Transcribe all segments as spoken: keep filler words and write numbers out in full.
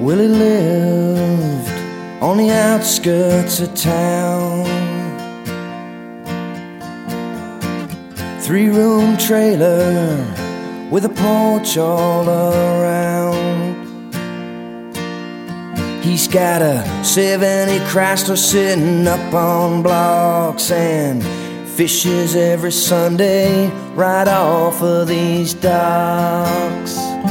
Willie lived on the outskirts of town. Three-room trailer with a porch all around. He's got a seventy Chrysler sitting up on blocks and fishes every Sunday right off of these docks.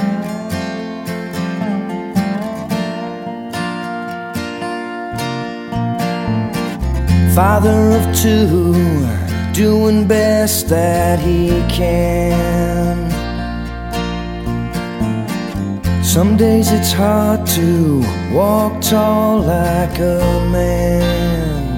Father of two, doing best that he can. Some days it's hard to walk tall like a man.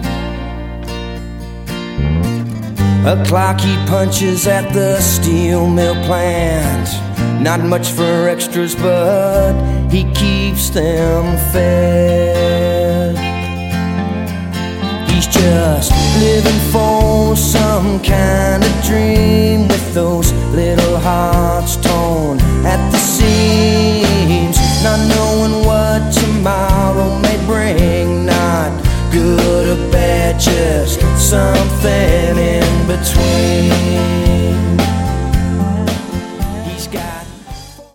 A clock he punches at the steel mill plant. Not much for extras, but he keeps them fed. He's just living for some kind of dream, with those little hearts torn at the seams, not knowing what tomorrow may bring. Not good or bad, just something